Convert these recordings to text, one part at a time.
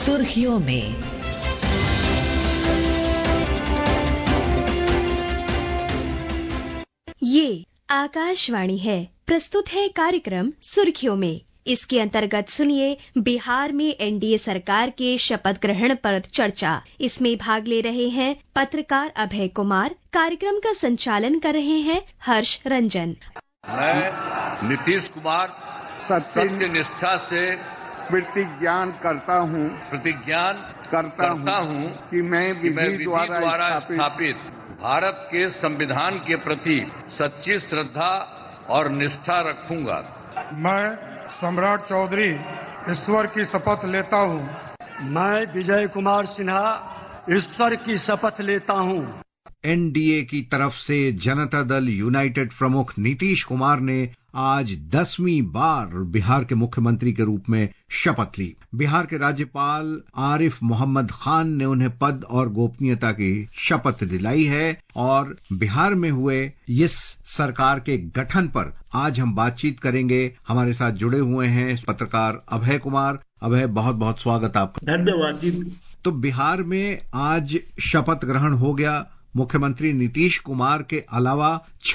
सुर्खियों में। ये आकाशवाणी है। प्रस्तुत है कार्यक्रम सुर्खियों में। इसके अंतर्गत सुनिए बिहार में एनडीए सरकार के शपथ ग्रहण पर चर्चा। इसमें भाग ले रहे हैं पत्रकार अभय कुमार। कार्यक्रम का संचालन कर रहे हैं हर्ष रंजन। मैं नीतीश कुमार सत्य निष्ठा से प्रतिज्ञा करता हूँ कि मैं विधि द्वारा स्थापित भारत के संविधान के प्रति सच्ची श्रद्धा और निष्ठा रखूंगा। मैं सम्राट चौधरी ईश्वर की शपथ लेता हूँ। मैं विजय कुमार सिन्हा ईश्वर की शपथ लेता हूँ। एनडीए की तरफ से जनता दल यूनाइटेड प्रमुख नीतीश कुमार ने आज 10वीं बार बिहार के मुख्यमंत्री के रूप में शपथ ली। बिहार के राज्यपाल आरिफ मोहम्मद खान ने उन्हें पद और गोपनीयता की शपथ दिलाई है और बिहार में हुए इस सरकार के गठन पर आज हम बातचीत करेंगे। हमारे साथ जुड़े हुए हैं पत्रकार अभय कुमार। अभय, बहुत बहुत स्वागत आपका। धन्यवाद जी। तो बिहार में आज शपथ ग्रहण हो गया। मुख्यमंत्री नीतीश कुमार के अलावा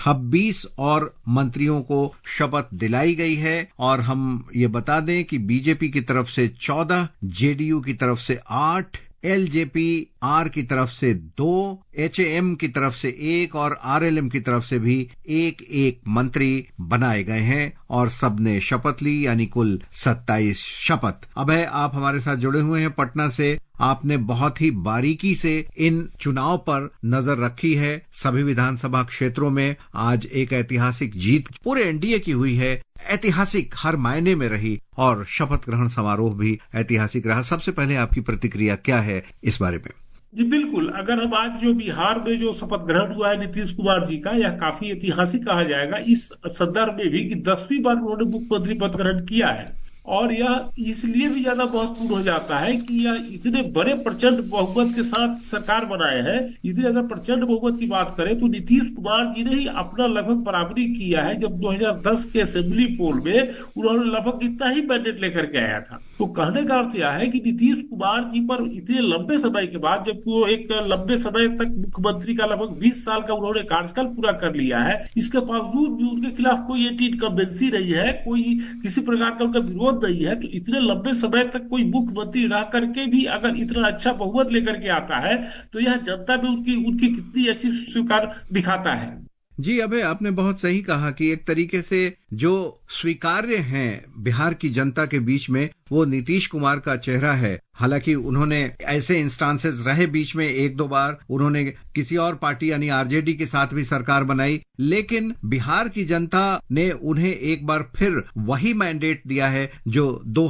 26 और मंत्रियों को शपथ दिलाई गई है और हम ये बता दें कि बीजेपी की तरफ से 14, जेडीयू की तरफ से 8, एलजेपी आर की तरफ से 2, एचएएम की तरफ से 1 और आरएलएम की तरफ से भी एक मंत्री बनाए गए हैं और सबने शपथ ली, यानी कुल 27 शपथ। अभय, आप हमारे साथ जुड़े हुए हैं पटना से। आपने बहुत ही बारीकी से इन चुनाव पर नजर रखी है। सभी विधानसभा क्षेत्रों में आज एक ऐतिहासिक जीत पूरे एनडीए की हुई है। ऐतिहासिक हर मायने में रही और शपथ ग्रहण समारोह भी ऐतिहासिक रहा। सबसे पहले आपकी प्रतिक्रिया क्या है इस बारे में? जी बिल्कुल, अगर हम आज जो बिहार में जो शपथ ग्रहण हुआ है नीतीश कुमार जी का, यह काफी ऐतिहासिक कहा जाएगा इस संदर्भ में भी कि 10वीं बार उन्होंने मुख्यमंत्री पद ग्रहण किया है और यह इसलिए भी ज्यादा महत्वपूर्ण हो जाता है कि यह इतने बड़े प्रचंड बहुमत के साथ सरकार बनाए हैं। इतने अगर प्रचंड बहुमत की बात करें तो नीतीश कुमार जी ने ही अपना लगभग बराबरी किया है। जब 2010 के असेंबली पोल में उन्होंने लगभग इतना ही मैंडेट लेकर के आया था। तो कहने का अर्थ यह है कि नीतीश कुमार जी पर इतने लंबे समय के बाद, जबकि वो एक लंबे समय तक मुख्यमंत्री का लगभग 20 साल का उन्होंने कार्यकाल पूरा कर लिया है, इसके बावजूद भी उनके खिलाफ कोई एंटी इनकम्बेंसी नहीं है, कोई किसी प्रकार का उनका विरोध नहीं है। तो इतने लंबे समय तक कोई मुख्यमंत्री रह करके भी अगर इतना अच्छा बहुमत लेकर के आता है तो यह जनता में उनकी कितनी अच्छी स्वीकार दिखाता है। जी अभय, आपने बहुत सही कहा कि एक तरीके से जो स्वीकार्य हैं बिहार की जनता के बीच में वो नीतीश कुमार का चेहरा है। हालांकि उन्होंने ऐसे इंस्टांसेस रहे बीच में 1-2 बार उन्होंने किसी और पार्टी यानी आरजेडी के साथ भी सरकार बनाई, लेकिन बिहार की जनता ने उन्हें एक बार फिर वही मैंडेट दिया है जो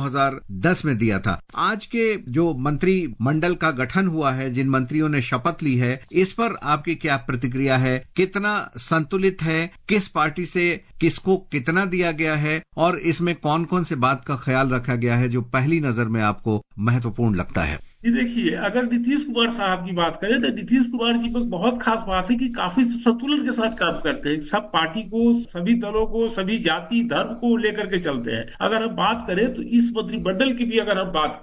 2010 में दिया था। आज के जो मंत्रिमंडल का गठन हुआ है, जिन मंत्रियों ने शपथ ली है, इस पर आपकी क्या प्रतिक्रिया है? कितना संतुलित है? किस पार्टी से किसको कितना दिया गया है और इसमें कौन कौन से बात का ख्याल रखा गया है जो पहली नजर में आपको महत्वपूर्ण लगता है? जी देखिए, अगर नीतीश कुमार साहब की बात करें तो नीतीश कुमार जी पर बहुत खास बात है कि काफी संतुलन के साथ काम करते हैं। सब पार्टी को, सभी दलों को, सभी जाति धर्म को लेकर के चलते हैं। अगर हम बात करें तो इस मंत्रिमंडल की भी अगर हम बात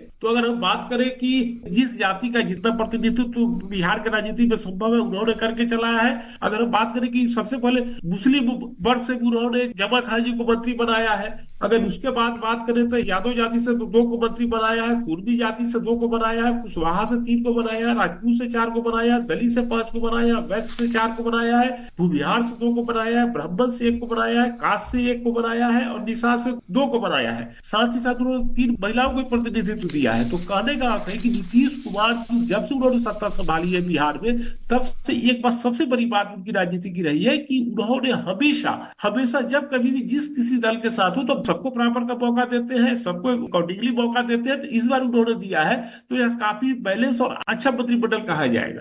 करें कि जिस जाति का जितना प्रतिनिधित्व बिहार के राजनीति में संभव है उन्होंने करके चलाया है। अगर हम बात करें कि सबसे पहले मुस्लिम वर्ग से उन्होंने जमा खान जी को मंत्री बनाया है। अगर उसके बाद बात करें तो यादव जाति से 2 को मंत्री बनाया है, कुर्मी जाति से 2 को बनाया है, कुशवाहा से 3 को बनाया है, राजपूत से 4 को बनाया है, दलित से 5 को बनाया है, वैश्य से 4 को बनाया है, भूमिहार से 2 को बनाया है, ब्राह्मण से 1 को बनाया है, कास्ट से 1 को बनाया है और निषाद से 2 को बनाया है। साथ ही साथ उन्होंने 3 महिलाओं को प्रतिनिधित्व दिया है। तो कहने का अर्थ है कि नीतीश कुमार की जब से उन्होंने सत्ता संभाली है बिहार में, तब से एक बात, सबसे बड़ी बात उनकी राजनीति की रही है कि उन्होंने हमेशा जब कभी भी जिस किसी दल के साथ हो तो सबको बराबर का मौका देते हैं, सबको अकॉर्डिंगली मौका देते हैं। तो इस बार उन्होंने दिया है तो यह काफी बैलेंस और अच्छा मंत्रिमंडल कहा जाएगा।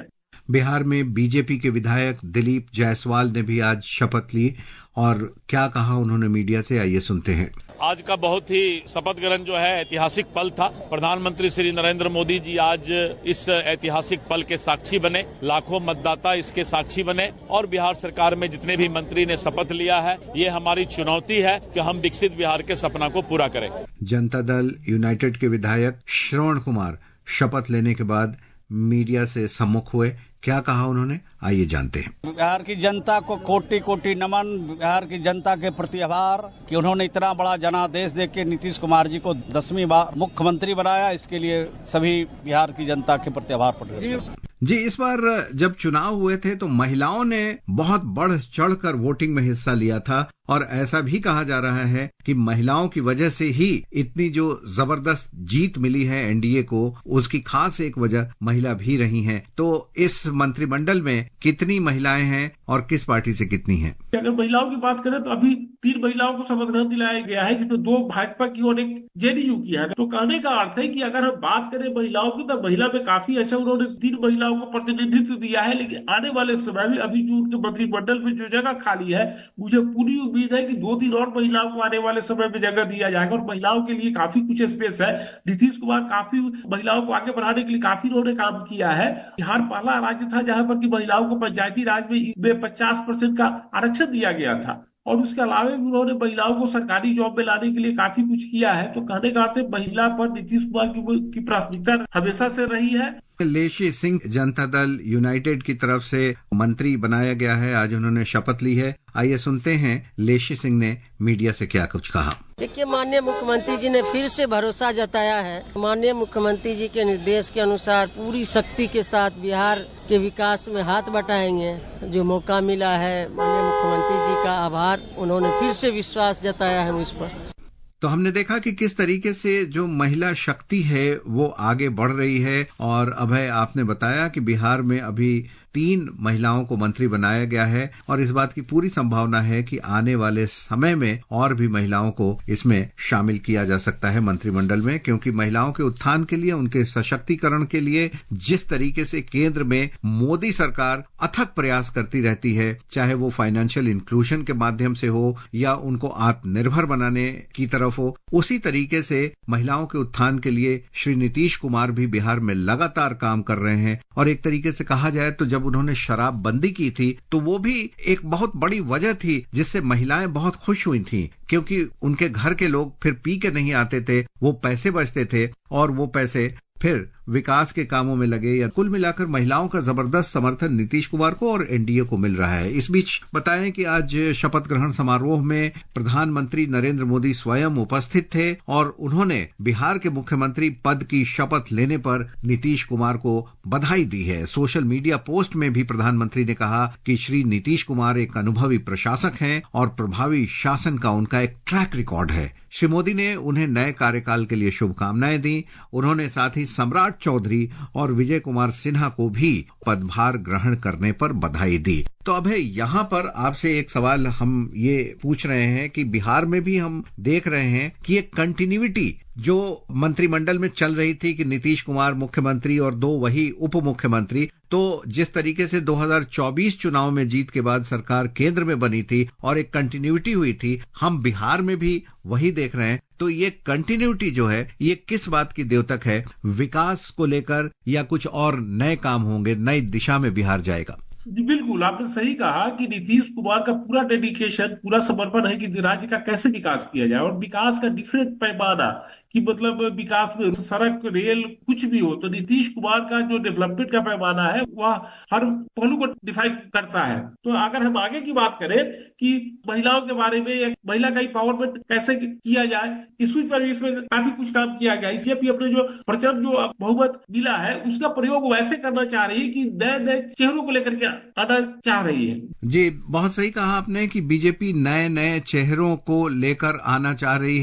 बिहार में बीजेपी के विधायक दिलीप जायसवाल ने भी आज शपथ ली और क्या कहा उन्होंने मीडिया से, आइए सुनते हैं। आज का बहुत ही शपथ ग्रहण जो है ऐतिहासिक पल था। प्रधानमंत्री श्री नरेंद्र मोदी जी आज इस ऐतिहासिक पल के साक्षी बने, लाखों मतदाता इसके साक्षी बने और बिहार सरकार में जितने भी मंत्री ने शपथ लिया है, ये हमारी चुनौती है कि हम विकसित बिहार के सपना को पूरा करें। जनता दल यूनाइटेड के विधायक श्रवण कुमार शपथ लेने के बाद मीडिया से सम्मुख हुए, क्या कहा उन्होंने, आइए जानते हैं। बिहार की जनता को कोटि कोटि नमन, बिहार की जनता के प्रति आभार कि उन्होंने इतना बड़ा जनादेश देकर नीतीश कुमार जी को 10वीं बार मुख्यमंत्री बनाया। इसके लिए सभी बिहार की जनता के प्रति आभार प्रकट करते हैं। जी, इस बार जब चुनाव हुए थे तो महिलाओं ने बहुत बढ़ चढ़कर वोटिंग में हिस्सा लिया था और ऐसा भी कहा जा रहा है कि महिलाओं की वजह से ही इतनी जो जबरदस्त जीत मिली है एनडीए को, उसकी खास एक वजह महिला भी रही हैं। तो इस मंत्रिमंडल में कितनी महिलाएं हैं और किस पार्टी से कितनी हैं? अगर महिलाओं की बात करें तो अभी 3 महिलाओं को शपथ ग्रहण दिलाया गया है, जिसमें 2 भाजपा की और 1 जेडीयू की है। तो कहने का अर्थ है कि अगर हम बात करें महिलाओं की तो महिला में काफी अच्छा उन्होंने 3 महिलाओं को प्रतिनिधित्व दिया है। लेकिन आने वाले समय में अभी जो उनके मंत्रिमंडल में जो जगह खाली है, मुझे पूरी उम्मीद है कि 2-3 और महिलाओं को आने वाले समय में जगह दिया जाएगा और महिलाओं के लिए काफी कुछ स्पेस है। नीतीश कुमार काफी महिलाओं को आगे बढ़ाने के लिए काफी उन्होंने काम किया है। बिहार पहला राज्य था जहां पर कि महिलाओं को पंचायती राज में 50% का आरक्षण दिया गया था और उसके अलावा भी उन्होंने महिलाओं को सरकारी जॉब में लाने के लिए काफी कुछ किया है। तो कहने का अर्थ है महिला पर नीतीश कुमार की प्राथमिकता हमेशा से रही है। लेशी सिंह जनता दल यूनाइटेड की तरफ से मंत्री बनाया गया है, आज उन्होंने शपथ ली है। आइए सुनते हैं लेशी सिंह ने मीडिया से क्या कुछ कहा। देखिए, माननीय मुख्यमंत्री जी ने फिर से भरोसा जताया है। माननीय मुख्यमंत्री जी के निर्देश के अनुसार पूरी शक्ति के साथ बिहार के विकास में हाथ बटाएंगे। जो मौका मिला है, माननीय मुख्यमंत्री जी का आभार, उन्होंने फिर से विश्वास जताया है मुझ पर। तो हमने देखा कि किस तरीके से जो महिला शक्ति है वो आगे बढ़ रही है और अभय, आपने बताया कि बिहार में अभी 3 महिलाओं को मंत्री बनाया गया है और इस बात की पूरी संभावना है कि आने वाले समय में और भी महिलाओं को इसमें शामिल किया जा सकता है मंत्रिमंडल में, क्योंकि महिलाओं के उत्थान के लिए, उनके सशक्तिकरण के लिए जिस तरीके से केंद्र में मोदी सरकार अथक प्रयास करती रहती है, चाहे वो फाइनेंशियल इंक्लूजन के माध्यम से हो या उनको आत्मनिर्भर बनाने की तरफ हो, उसी तरीके से महिलाओं के उत्थान के लिए श्री नीतीश कुमार भी बिहार में लगातार काम कर रहे हैं। और एक तरीके से कहा जाए तो जब उन्होंने शराबबंदी की थी तो वो भी एक बहुत बड़ी वजह थी जिससे महिलाएं बहुत खुश हुई थीं, क्योंकि उनके घर के लोग फिर पी के नहीं आते थे, वो पैसे बचते थे और वो पैसे फिर विकास के कामों में लगे। या कुल मिलाकर महिलाओं का जबरदस्त समर्थन नीतीश कुमार को और एनडीए को मिल रहा है। इस बीच बताएं कि आज शपथ ग्रहण समारोह में प्रधानमंत्री नरेंद्र मोदी स्वयं उपस्थित थे और उन्होंने बिहार के मुख्यमंत्री पद की शपथ लेने पर नीतीश कुमार को बधाई दी है। सोशल मीडिया पोस्ट में भी प्रधानमंत्री ने कहा कि श्री नीतीश कुमार एक अनुभवी प्रशासक हैं और प्रभावी शासन का उनका एक ट्रैक रिकॉर्ड है। श्री मोदी ने उन्हें नए कार्यकाल के लिए शुभकामनाएं दी। उन्होंने साथ ही सम्राट चौधरी और विजय कुमार सिन्हा को भी पदभार ग्रहण करने पर बधाई दी। तो अब है यहाँ पर आपसे एक सवाल हम ये पूछ रहे हैं कि बिहार में भी हम देख रहे हैं कि एक कंटिन्यूटी जो मंत्रिमंडल में चल रही थी कि नीतीश कुमार मुख्यमंत्री और 2 वही उप मुख्यमंत्री, तो जिस तरीके से 2024 चुनाव में जीत के बाद सरकार केंद्र में बनी थी और एक कंटिन्यूटी हुई थी, हम बिहार में भी वही देख रहे हैं। तो ये कंटिन्यूटी जो है ये किस बात की द्योतक है? विकास को लेकर या कुछ और नए काम होंगे, नई दिशा में बिहार जाएगा? बिल्कुल, आपने सही कहा कि नीतीश कुमार का पूरा डेडिकेशन, पूरा समर्पण है कि राज्य का कैसे विकास किया जाए और विकास का डिफरेंट पैमाना कि मतलब विकास में सड़क, रेल, कुछ भी हो, तो नीतीश कुमार का जो डेवलपमेंट का पैमाना है वह हर पहलू को डिफाइन करता है। तो अगर हम आगे की बात करें कि महिलाओं के बारे में, महिला का एम्पावरमेंट कैसे किया जाए, इस पर भी इसमें काफी कुछ काम किया गया। इसलिए भी अपने जो प्रचंड जो बहुमत मिला है उसका प्रयोग वैसे करना चाह रही है कि नए नए चेहरों को लेकर के आना चाह रही है। जी, बहुत सही कहा आपने कि बीजेपी नए नए चेहरों को लेकर आना चाह रही है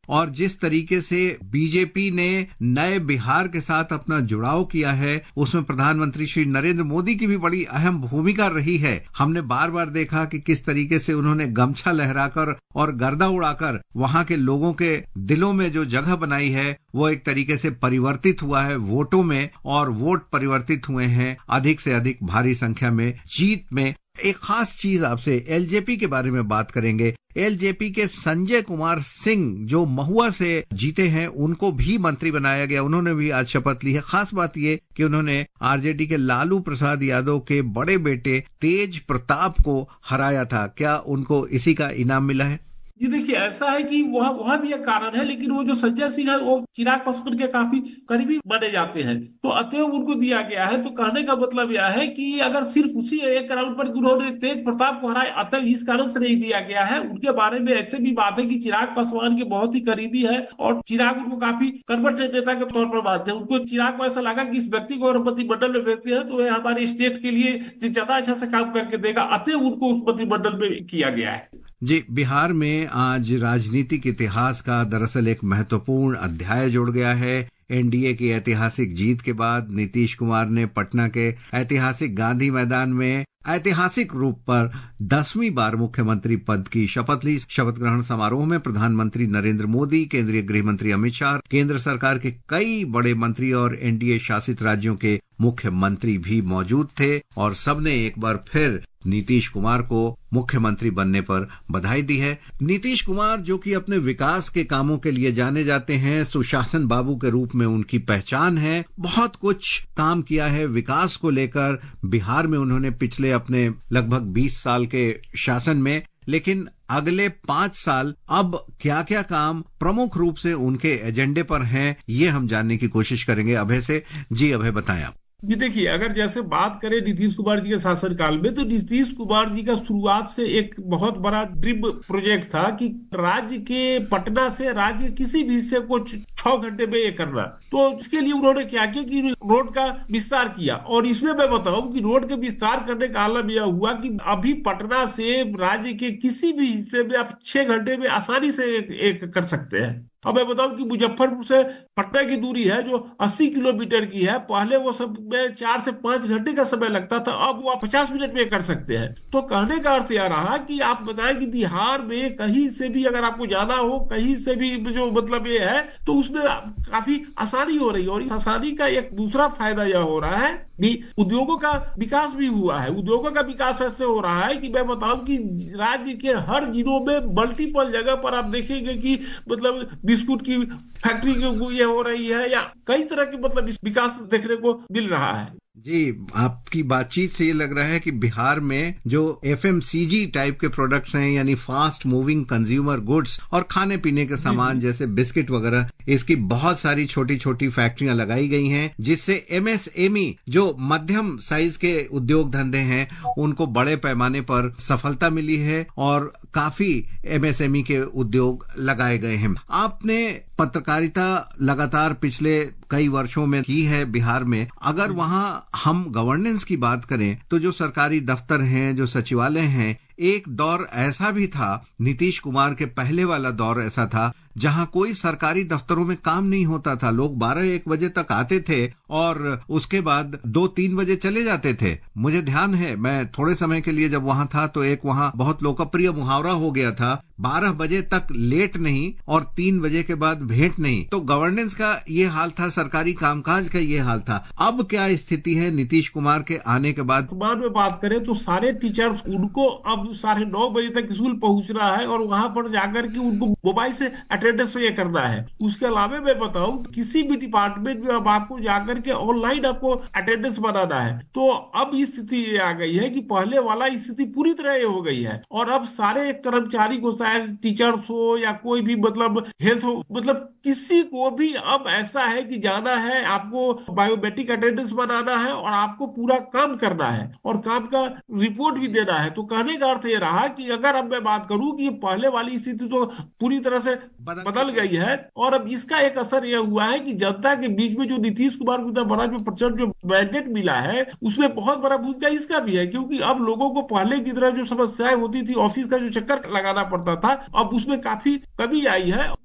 और जिस तरीके से बीजेपी ने नए बिहार के साथ अपना जुड़ाव किया है, उसमें प्रधानमंत्री श्री नरेंद्र मोदी की भी बड़ी अहम भूमिका रही है। हमने बार बार देखा कि किस तरीके से उन्होंने गमछा लहराकर और गर्दा उड़ाकर वहां के लोगों के दिलों में जो जगह बनाई है वो एक तरीके से परिवर्तित हुआ है वोटों में, और वोट परिवर्तित हुए हैं अधिक से अधिक भारी संख्या में जीत में। एक खास चीज आपसे एलजेपी के बारे में बात करेंगे। एलजेपी के संजय कुमार सिंह जो महुआ से जीते हैं, उनको भी मंत्री बनाया गया, उन्होंने भी आज शपथ ली है। खास बात ये कि उन्होंने आरजेडी के लालू प्रसाद यादव के बड़े बेटे तेज प्रताप को हराया था। क्या उनको इसी का इनाम मिला है? जी देखिए, ऐसा है कि वह भी एक कारण है, लेकिन वो जो संजय सिंह है वो चिराग पासवान के काफी करीबी माने जाते हैं, तो अतएव उनको दिया गया है। तो कहने का मतलब यह है कि अगर सिर्फ उसी एक राउंड पर उन्होंने तेज प्रताप को हराया, अतएव इस कारण से नहीं दिया गया है। उनके बारे में ऐसे भी बात है कि चिराग पासवान के बहुत ही करीबी है और चिराग उनको काफी कर्मठ नेता के तौर पर मानते हैं। उनको चिराग को ऐसा लगा कि इस व्यक्ति को अगर मंत्रिमंडल में भेजते हैं तो यह हमारे स्टेट के लिए ज्यादा अच्छा से काम करके देगा, अतएव उनको उस मंत्रिमंडल में किया गया है। जी, बिहार में आज राजनीतिक इतिहास का दरअसल एक महत्वपूर्ण अध्याय जुड़ गया है। एनडीए की ऐतिहासिक जीत के बाद नीतीश कुमार ने पटना के ऐतिहासिक गांधी मैदान में ऐतिहासिक रूप पर 10वीं बार मुख्यमंत्री पद की शपथ ली। शपथ ग्रहण समारोह में प्रधानमंत्री नरेंद्र मोदी, केंद्रीय गृह मंत्री अमित शाह, केंद्र सरकार के कई बड़े मंत्री और एनडीए शासित राज्यों के मुख्यमंत्री भी मौजूद थे और सबने एक बार फिर नीतीश कुमार को मुख्यमंत्री बनने पर बधाई दी है। नीतीश कुमार जो कि अपने विकास के कामों के लिए जाने जाते हैं, सुशासन बाबू के रूप में उनकी पहचान है। बहुत कुछ काम किया है विकास को लेकर बिहार में उन्होंने पिछले अपने लगभग 20 साल के शासन में। लेकिन अगले 5 साल अब क्या क्या काम प्रमुख रूप से उनके एजेंडे पर हैं, ये हम जानने की कोशिश करेंगे अभय से। जी अभय, बताएं आप। जी देखिए, अगर जैसे बात करें नीतीश कुमार जी के शासनकाल में, तो नीतीश कुमार जी का शुरुआत से एक बहुत बड़ा ड्रीम प्रोजेक्ट था कि राज्य के पटना से राज्य किसी भी हिस्से को 6 घंटे में ये करना। तो इसके लिए उन्होंने क्या किया कि रोड का विस्तार किया, और इसमें मैं बताऊं कि रोड के विस्तार करने का आलम यह हुआ कि अभी पटना से राज्य के किसी भी हिस्से में आप 6 घंटे में आसानी से एक कर सकते हैं। अब मैं बताऊं कि मुजफ्फरपुर से पटना की दूरी है जो 80 किलोमीटर की है। पहले वो सब में 4 से 5 घंटे का समय लगता था, अब वो 50 मिनट में कर सकते हैं। तो कहने का अर्थ यह रहा कि आप बताएं कि बिहार में कहीं से भी अगर आपको जाना हो, कहीं से भी जो मतलब ये है, तो उसमें काफी आसानी हो रही है। और इस आसानी का एक दूसरा फायदा यह हो रहा है कि उद्योगों का विकास भी हुआ है। उद्योगों का विकास ऐसे हो रहा है कि मैं बताऊं कि राज्य के हर जिलों में मल्टीपल जगह पर आप देखेंगे कि मतलब बिस्कुट की फैक्ट्री ये हो रही है, या कई तरह की मतलब विकास देखने को मिल रहा है। जी, आपकी बातचीत से ये लग रहा है कि बिहार में जो एफएमसीजी टाइप के प्रोडक्ट्स हैं, यानी फास्ट मूविंग कंज्यूमर गुड्स और खाने पीने के सामान जैसे बिस्किट वगैरह, इसकी बहुत सारी छोटी छोटी फैक्ट्रियां लगाई गई हैं, जिससे एमएसएमई जो मध्यम साइज के उद्योग धंधे हैं उनको बड़े पैमाने पर सफलता मिली है और काफी एमएसएमई के उद्योग लगाए गए हैं। आपने पत्रकारिता लगातार पिछले कई वर्षों में की है बिहार में। अगर वहां हम गवर्नेंस की बात करें तो जो सरकारी दफ्तर हैं, जो सचिवालय हैं, एक दौर ऐसा भी था, नीतीश कुमार के पहले वाला दौर ऐसा था, जहां कोई सरकारी दफ्तरों में काम नहीं होता था। लोग 12-1 बजे तक आते थे और उसके बाद 2-3 बजे चले जाते थे। मुझे ध्यान है, मैं थोड़े समय के लिए जब वहां था तो एक वहां बहुत लोकप्रिय मुहावरा हो गया था, 12 बजे तक लेट नहीं और 3 बजे के बाद भेंट नहीं। तो गवर्नेंस का ये हाल था, सरकारी कामकाज का ये हाल था। अब क्या स्थिति है नीतीश कुमार के आने के बाद? बाद में बात करें तो सारे टीचर्स उनको अब 9:30 बजे तक स्कूल पहुंचना है और वहां पर जाकर के उनको मोबाइल से अटेंडेंस ये करना है। उसके अलावा मैं बताऊं, किसी भी डिपार्टमेंट में अब आपको जाकर के ऑनलाइन आपको अटेंडेंस बनाना है। तो अब इस स्थिति ये आ गई है कि पहले वाला स्थिति पूरी तरह ये हो गई है और अब सारे कर्मचारी को, चाहे टीचर्स हो या कोई भी मतलब हेल्थ हो, मतलब किसी को भी अब ऐसा है कि जाना है, आपको बायोमेट्रिक अटेंडेंस बनाना है और आपको पूरा काम करना है और काम का रिपोर्ट भी देना है। तो कहने का अर्थ ये रहा कि अगर अब मैं बात करूं कि पहले वाली स्थिति तो पूरी तरह से बदल गई है और अब इसका एक असर यह हुआ है कि जनता के बीच में जो नीतीश कुमार को इतना बड़ा जो प्रचंड जो मैंडेट मिला है, उसमें बहुत बड़ा भूमिका इसका भी है, क्योंकि अब लोगों को पहले की तरह जो समस्याएं होती थी, ऑफिस का जो चक्कर लगाना पड़ता था, अब उसमें काफी कमी आई है।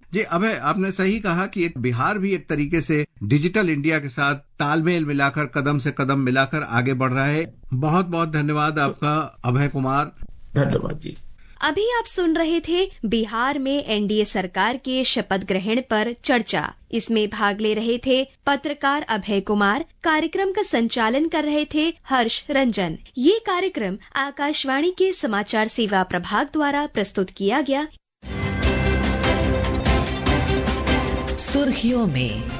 जी अभय, आपने सही कहा कि बिहार भी एक तरीके से डिजिटल इंडिया के साथ तालमेल मिलाकर, कदम से कदम मिलाकर आगे बढ़ रहा है। बहुत बहुत धन्यवाद आपका अभय कुमार। धन्यवाद जी। अभी आप सुन रहे थे बिहार में एनडीए सरकार के शपथ ग्रहण पर चर्चा। इसमें भाग ले रहे थे पत्रकार अभय कुमार। कार्यक्रम का संचालन कर रहे थे हर्ष रंजन। ये कार्यक्रम आकाशवाणी के समाचार सेवा प्रभाग द्वारा प्रस्तुत किया गया। सुर्खियों में